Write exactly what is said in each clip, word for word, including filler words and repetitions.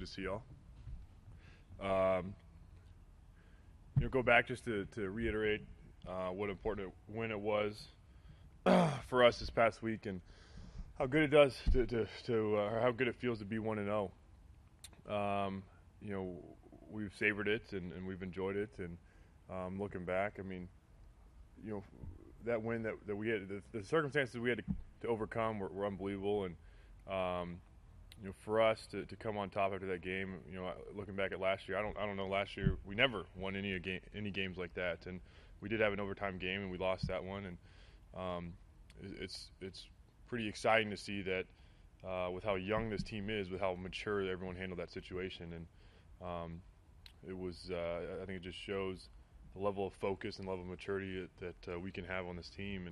see y'all. Um, you know, go back just to, to reiterate uh, what an important win it was for us this past week, and how good it does to, to, to uh, how good it feels to be one and zero. Um, you know, we've savored it and, and we've enjoyed it, and um, looking back, I mean, you know, that win that, that we had, the, the circumstances we had to, to overcome were, were unbelievable, and um, you know, for us to, to come on top after that game, you know, looking back at last year, I don't I don't know last year we never won any game any games like that, and we did have an overtime game and we lost that one, and um, it's it's pretty exciting to see that uh, with how young this team is, with how mature everyone handled that situation, and um, it was uh, I think it just shows the level of focus and level of maturity that, that uh, we can have on this team, and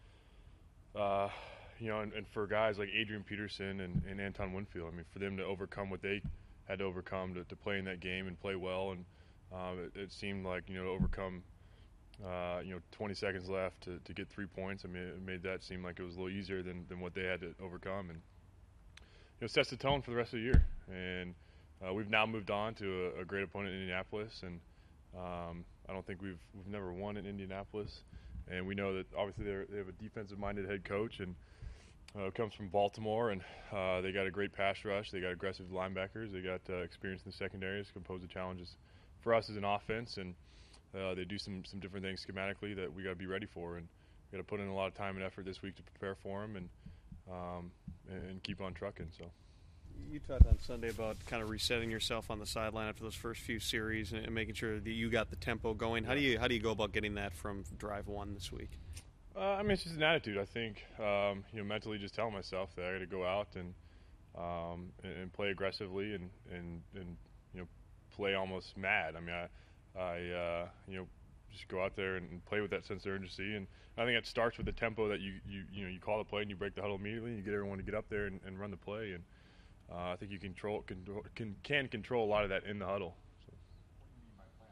uh, you know, and, and for guys like Adrian Peterson and, and Anton Winfield, I mean, for them to overcome what they had to overcome to, to play in that game and play well, and um, it, it seemed like, you know, to overcome, uh, you know, twenty seconds left to, to get three points. I mean, it made that seem like it was a little easier than, than what they had to overcome, and you know, sets the tone for the rest of the year. And uh, we've now moved on to a, a great opponent in Indianapolis, and um, I don't think we've we've never won in Indianapolis, and we know that obviously they have a defensive-minded head coach, and Uh, comes from Baltimore, and uh, they got a great pass rush. They got aggressive linebackers. They got uh, experience in the secondaries, can pose the challenges for us as an offense, and uh, they do some some different things schematically that we got to be ready for, and we got to put in a lot of time and effort this week to prepare for them, and um, and keep on trucking. So. You talked on Sunday about kind of resetting yourself on the sideline after those first few series and making sure that you got the tempo going. How do you how do you go about getting that from drive one this week? Uh, I mean, it's just an attitude. I think um, you know, mentally just telling myself that I got to go out and, um, and and play aggressively and, and and you know, play almost mad. I mean, I, I uh, you know, just go out there and play with that sense of urgency. And I think it starts with the tempo that you you you know you call the play and you break the huddle immediately. And you get everyone to get up there and, and run the play. And uh, I think you control can can can control a lot of that in the huddle. So. What do you mean by play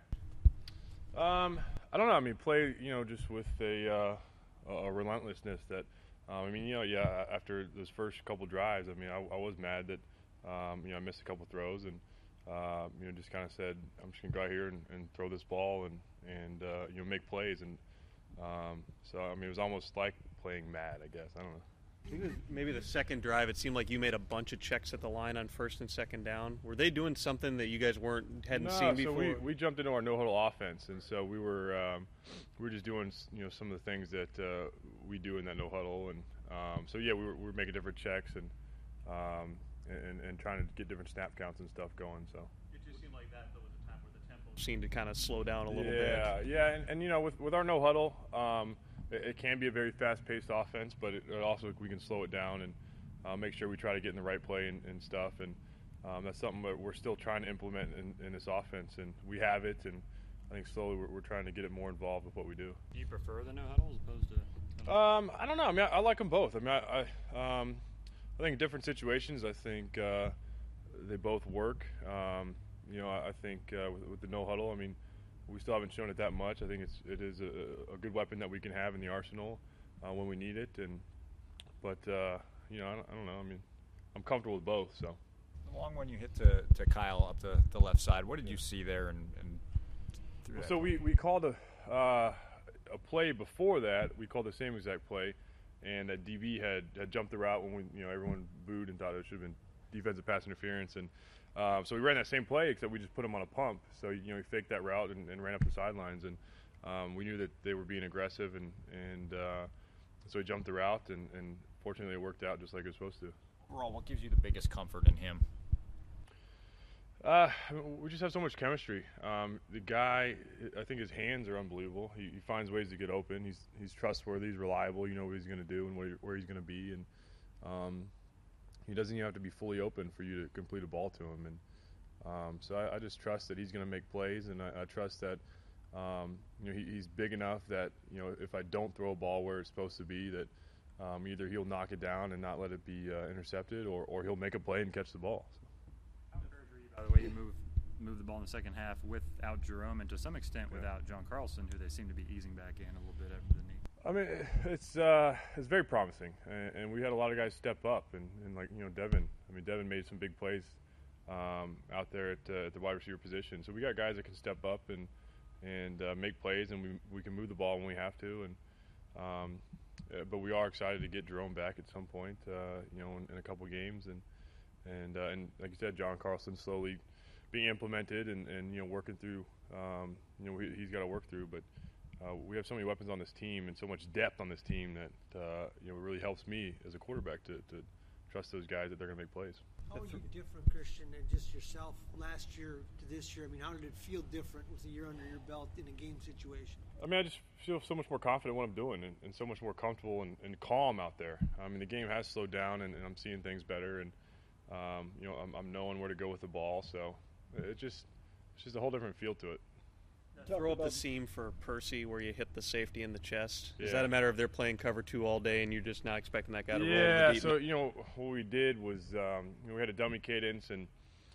almost mad? Um. I don't know. I mean, play, you know, just with a, uh, a relentlessness that, um, I mean, you know, yeah, after those first couple drives, I mean, I, I was mad that, um, you know, I missed a couple throws and, uh, you know, just kind of said, I'm just going to go out here and, and throw this ball and, and uh, you know, make plays. And um, so, I mean, it was almost like playing mad, I guess. I don't know. I think it was maybe the second drive, it seemed like you made a bunch of checks at the line on first and second down. Were they doing something that you guys weren't hadn't no, seen before? So we, we jumped into our no huddle offense, and so we were um, we were just doing, you know, some of the things that uh, we do in that no huddle, and um, so yeah, we were, we were making different checks and, um, and and trying to get different snap counts and stuff going. So it just seemed like that. There was a time where the tempo seemed to kind of slow down a little yeah, bit. Yeah, yeah, and, and you know, with with our no huddle. Um, It, it can be a very fast-paced offense, but it, it also we can slow it down and uh, make sure we try to get in the right play and, and stuff. And um, that's something that we're still trying to implement in, in this offense. And we have it, and I think slowly we're, we're trying to get it more involved with what we do. Do you prefer the no huddle as opposed to? Um, I don't know. I mean, I, I like them both. I mean, I, I, um, I think in different situations, I think uh, they both work. Um, you know, I, I think uh, with, with the no huddle, I mean. We still haven't shown it that much. I think it's it is a, a good weapon that we can have in the arsenal uh, when we need it. And but uh, you know, I don't, I don't know. I mean, I'm comfortable with both. So The long one you hit to, to Kyle up the, the left side. What did you see there? And, and well, so we we called a uh, a play before that. We called the same exact play, and that D B had, had jumped the route when we you know everyone booed and thought it should have been defensive pass interference. And Uh, so we ran that same play, except we just put him on a pump. So, you know, he faked that route and, and ran up the sidelines. And um, we knew that they were being aggressive, and, and uh, so he jumped the route, and, and fortunately it worked out just like it was supposed to. Overall, what gives you the biggest comfort in him? Uh, we just have so much chemistry. Um, the guy, I think his hands are unbelievable. He, he finds ways to get open. He's he's trustworthy. He's reliable. You know what he's going to do and where, where he's going to be. And um, he doesn't even have to be fully open for you to complete a ball to him. And um, so I, I just trust that he's going to make plays, and I, I trust that um, you know he, he's big enough that you know if I don't throw a ball where it's supposed to be, that um, either he'll knock it down and not let it be uh, intercepted, or, or he'll make a play and catch the ball. So. How encouraged are you by the way you move move the ball in the second half without Jerome, and to some extent without John Carlson, who they seem to be easing back in a little bit after the knee? I mean, it's uh, it's very promising, and, and we had a lot of guys step up, and, and like you know, Devin. I mean, Devin made some big plays um, out there at, uh, at the wide receiver position. So we got guys that can step up and and uh, make plays, and we we can move the ball when we have to. And um, uh, but we are excited to get Jerome back at some point, uh, you know, in, in a couple games. And and uh, and like you said, John Carlson slowly being implemented and, and you know working through. Um, you know, he, he's got to work through, but. Uh, we have so many weapons on this team and so much depth on this team that uh, you know it really helps me as a quarterback to, to trust those guys that they're going to make plays. How are you different, Christian, than just yourself last year to this year? I mean, how did it feel different with a year under your belt in a game situation? I mean, I just feel so much more confident in what I'm doing and, and so much more comfortable and, and calm out there. I mean, the game has slowed down and, and I'm seeing things better, and um, you know, I'm, I'm knowing where to go with the ball. So it just it's just a whole different feel to it. Throw up the seam for Percy where you hit the safety in the chest. Is Yeah. that a matter of they're playing cover two all day and you're just not expecting that guy to roll Yeah, the deep? so you know what we did was um, you know, we had a dummy cadence, and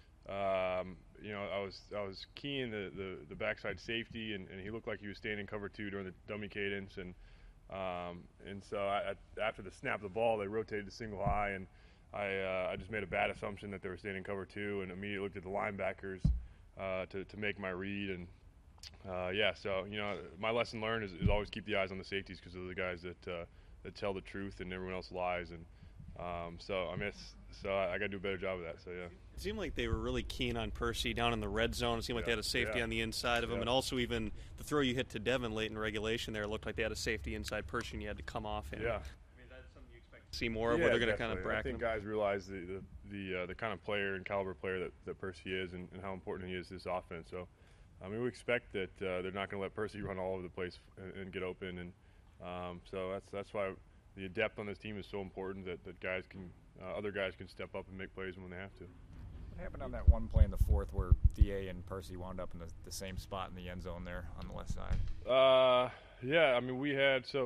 um, you know I was I was keying the, the, the backside safety, and, and he looked like he was staying in cover two during the dummy cadence, and um, and so I, I, after the snap of the ball, they rotated to single high, and I uh, I just made a bad assumption that they were staying in cover two, and immediately looked at the linebackers uh, to to make my read, and uh, yeah, so you know my lesson learned is, is always keep the eyes on the safeties, because they're the guys that uh, that tell the truth and everyone else lies, and um, so I mean it's, so I, I got to do a better job of that. So yeah. It seemed like they were really keen on Percy down in the red zone. It seemed like Yeah, they had a safety yeah. on the inside of him, Yeah. and also even the throw you hit to Devin late in regulation there, it looked like they had a safety inside Percy and you had to come off him. Yeah. I mean, that's something you expect to see more of, Yeah, where they're going to kind of definitely. I bracket think him. guys realize the the the, uh, the kind of player and caliber player that, that Percy is, and, and how important he is to this offense. So, I mean, we expect that uh, they're not going to let Percy run all over the place and, and get open, and um, so that's that's why the depth on this team is so important. That, that guys can, uh, other guys can step up and make plays when they have to. What happened on that one play in the fourth where D A and Percy wound up in the, the same spot in the end zone there on the left side? Uh, yeah, I mean, we had so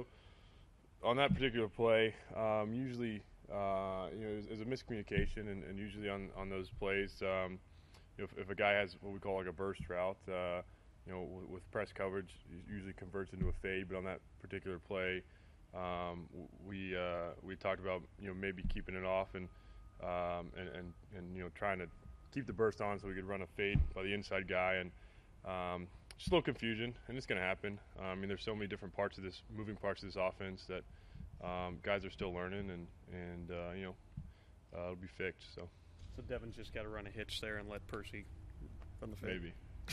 on that particular play. Um, usually, uh, you know, there's, there's a miscommunication, and, and usually on, on those plays, um, you know, if, if a guy has what we call like a burst route, uh, you know, with, with press coverage, it usually converts into a fade. But on that particular play, um, we uh, we talked about you know maybe keeping it off and um, and, and and you know trying to keep the burst on so we could run a fade by the inside guy, and um, just a little confusion, and it's going to happen. Uh, I mean, there's so many different parts of this, moving parts of this offense that um, guys are still learning, and and uh, you know uh, it'll be fixed. So So Devin's just got to run a hitch there and let Percy run the fade. maybe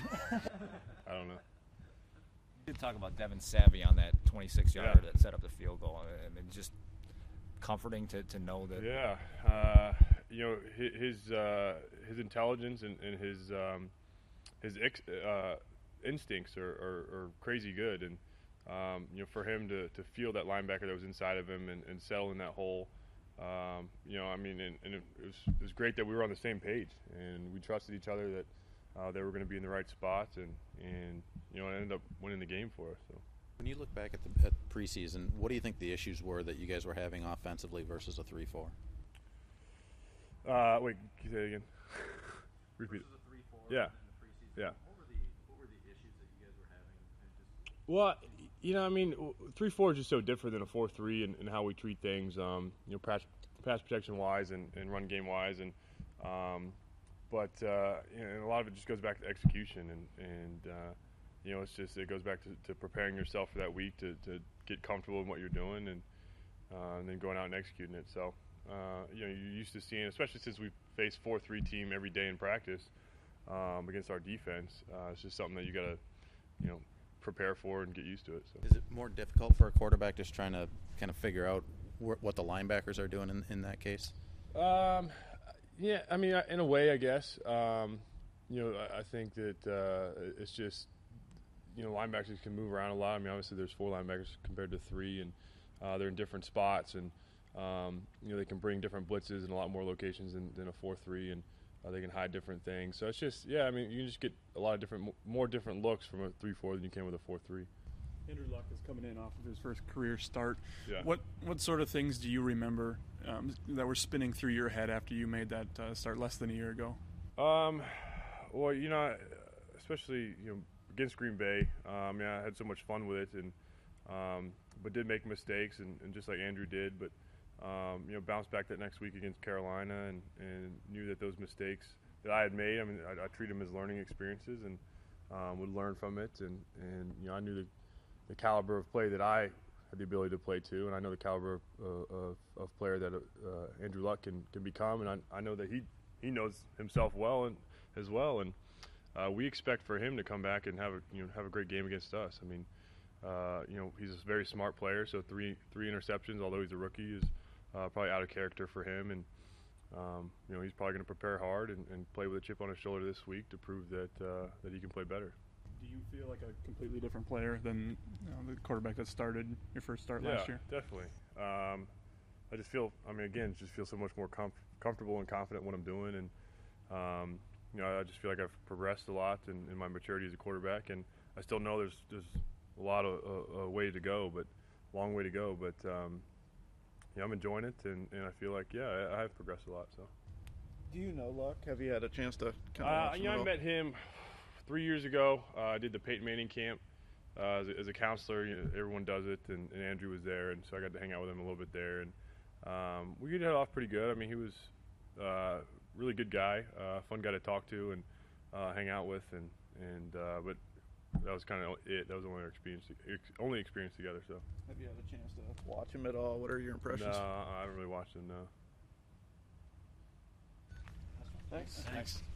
I don't know. You did talk about Devin Savvy on that twenty-six yarder Yeah. that set up the field goal. I mean, just comforting to, to know that. Yeah, uh, you know hi- his uh, his intelligence and, and his um, his ex- uh, instincts are, are, are crazy good, and um, you know for him to, to feel that linebacker that was inside of him and, and settle in that hole, um, you know I mean, and, and it, was, it was great that we were on the same page and we trusted each other that uh, they were going to be in the right spots, and, and you know it ended up winning the game for us. So. When you look back at the at preseason, what do you think the issues were that you guys were having offensively versus a three four? Uh, wait, can you say it again? Repeat it. A three four Yeah. in the preseason. Yeah. What were the what were the issues that you guys were having? And just Well, you know, I mean, three four is just so different than a four three in, in how we treat things. Um, you know, pass, pass protection wise and, and run game wise, and um, but uh, you know, and a lot of it just goes back to execution, and and uh, you know, it's just it goes back to, to preparing yourself for that week to, to get comfortable in what you're doing, and uh, and then going out and executing it. So uh, you know, you're used to seeing, especially since we face four three team every day in practice um, against our defense. Uh, it's just something that you got to, you know, prepare for and get used to it. So. Is it more difficult for a quarterback just trying to kind of figure out wh- what the linebackers are doing in, in that case? Um, yeah, I mean, in a way, I guess. Um, you know, I, I think that uh, it's just, you know, linebackers can move around a lot. I mean, obviously there's four linebackers compared to three, and uh, they're in different spots, and um, you know, they can bring different blitzes in a lot more locations than, than a four three, and uh, they can hide different things. So it's just, yeah, I mean, you can just get a lot of different, more different looks from a three four than you can with a four three. Andrew Luck is coming in off of his first career start. Yeah. What what sort of things do you remember um, that were spinning through your head after you made that uh, start less than a year ago? Um, well, you know, especially you know against Green Bay, um, I mean, I had so much fun with it, and um, but did make mistakes, and, and just like Andrew did, but um, you know, bounced back that next week against Carolina, and, and knew that those mistakes that I had made. I mean, I, I treat them as learning experiences and um, would learn from it. And, and you know, I knew the, the caliber of play that I had the ability to play to, and I know the caliber of, uh, of, of player that uh, Andrew Luck can, can become, and I, I know that he he knows himself well and as well. And uh, we expect for him to come back and have a you know have a great game against us. I mean, uh, you know, he's a very smart player, so three three interceptions, although he's a rookie, is uh, probably out of character for him. And Um, you know, he's probably going to prepare hard and, and play with a chip on his shoulder this week to prove that uh, that he can play better. Do you feel like a completely different player than you know, the quarterback that started your first start Yeah, last year? definitely. Um, I just feel, I mean, again, just feel so much more comf- comfortable and confident in what I'm doing, and um, you know, I just feel like I've progressed a lot in, in my maturity as a quarterback, and I still know there's there's a lot of uh, uh, way to go, but long way to go, but. Um, Yeah, I'm enjoying it, and, and I feel like, yeah, I, I have progressed a lot. So, Do you know Luck? Have you had a chance to kind of uh, watch him you know, at I all? met him three years ago. Uh, I did the Peyton Manning camp uh, as, a, as a counselor. You know, everyone does it, and, and Andrew was there, and so I got to hang out with him a little bit there. And um, we hit it off pretty good. I mean, he was a uh, really good guy, uh, fun guy to talk to and uh, hang out with, and and uh, but that was kind of it. That was the only experience, only experience together. So. Have you had a chance to watch him at all? What are your impressions? No, I haven't really watched him. No. Thanks. Thanks.